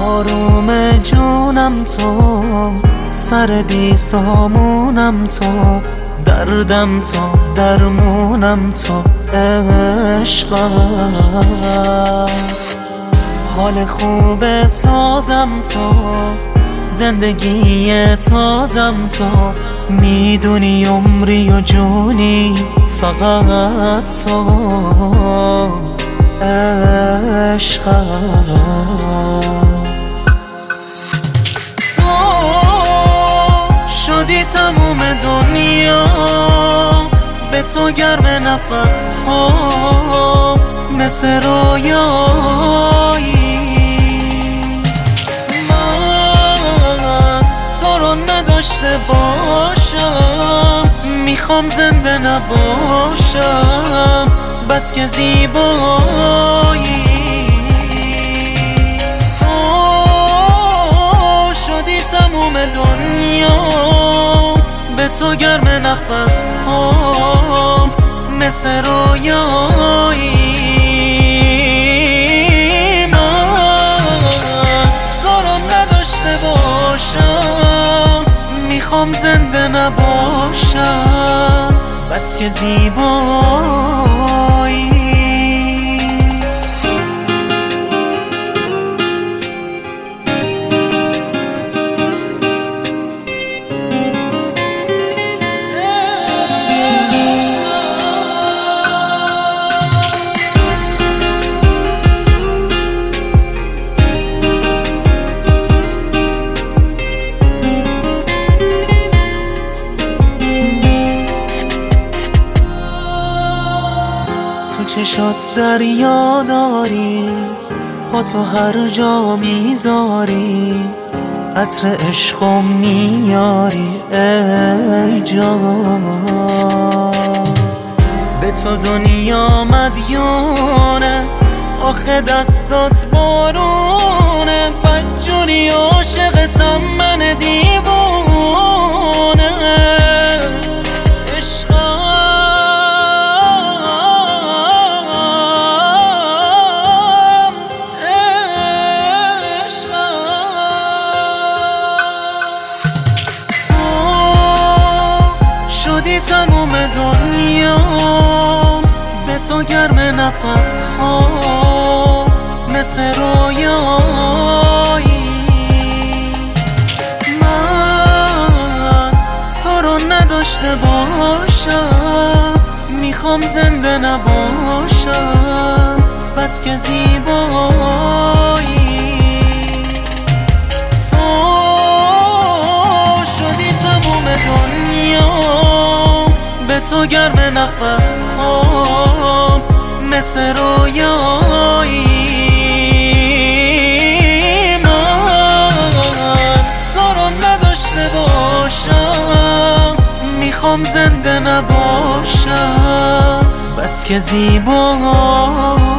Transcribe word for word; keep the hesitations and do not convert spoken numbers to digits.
آروم جونم تو، سر بی سامونم تو، دردم تو، درمونم تو، عشقم. حال خوب سازم تو، زندگی تازم تو، میدونی عمری و جونی فقط تو، عشقم. تو شدی تموم دنیا، به تو گرم نفس ها مثل رویایی. من تو رو نداشته باشم، میخوام زنده نباشم، بس که زیبایی. تو شدی تموم دنیا، به تو گرم نفس ها مثل رویایی. من تو رو نداشته باشم، میخوام زنده نباشم، بس که زیبایی. تو چشات دریا داری، با تو هر جا میذاری، عطر عشقم میاری ای جان. به تو دنیا مدیونه، آخه دستات بارونه، بدجوری عاشقتم من دیوونه. شدی تموم دنیا، به تو گرم نفس ها مثل رویایی. من تو رو نداشته باشم، میخوام زنده نباشم، بس که زیبایی. تو شدی تموم دنیا، به تو گرم نفس ها مثل رویایی. من تو رو نداشته باشم، میخوام زنده نباشم، بس که زیبایی.